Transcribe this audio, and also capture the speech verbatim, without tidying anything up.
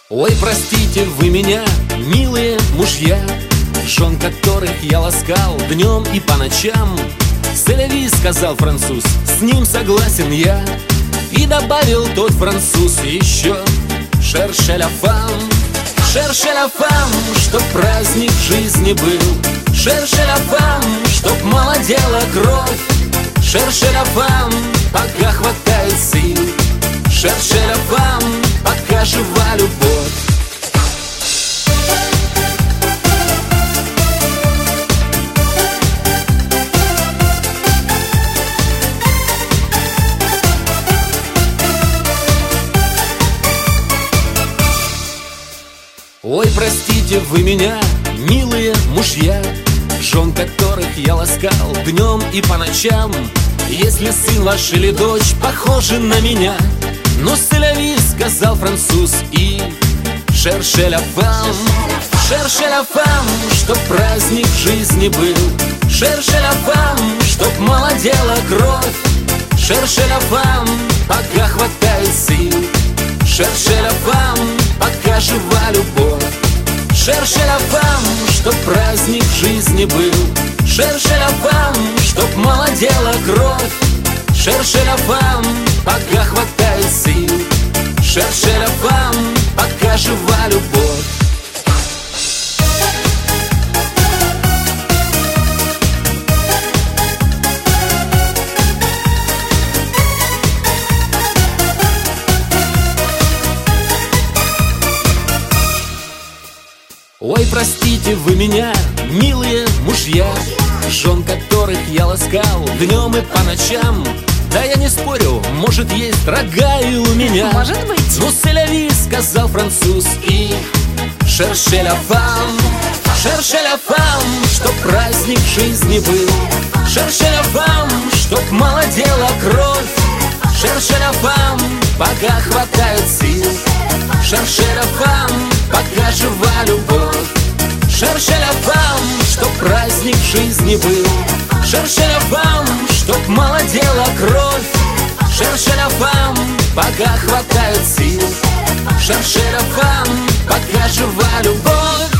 Ой, простите вы меня, милые мужья, жен которых я ласкал днем и по ночам. «Селяви», сказал француз, с ним согласен я. И добавил тот француз еще: «Шерше ля фам, шерше ля фам, чтоб праздник в жизни был. Шерше ля фам, чтоб молодела кровь. Шерше ля фам, пока хватает сил. Шерше ля фам, пока жива любовь». Ой, простите вы меня, милые мужья, жен которых я ласкал днем и по ночам. Если сын ваш или дочь похожи на меня, но «селяви», сказал француз, и «шерше ля фам, шерше ля фам, чтоб праздник в жизни был. Шерше ля фам, чтоб молодела кровь. Шерше ля фам, пока хватает сил. Шерше ля фам, пока жива любовь. Шерше ля фам, чтоб праздник в жизни был. Шерше ля фам, чтоб молодела кровь. Шерше ля фам, пока хватает сил. Шерше ля фам, пока жива любовь. Ой, простите вы меня, милые мужья, жен которых я ласкал днем и по ночам. Да я не спорю, может есть рога и у меня. Может быть. Ну «селяви», сказал француз, и «шерше ля фам, шерше ля фам, чтоб праздник в жизни был. Шерше ля фам, чтоб молодела кровь. Шерше ля фам, пока хватает сил. Шерше ля фам, пока жива любовь. Шерше ля фам, чтоб праздник в жизни был. Шерше ля фам, чтоб молодела кровь. Шерше ля фам, пока хватает сил. Шерше ля фам, пока жива любовь.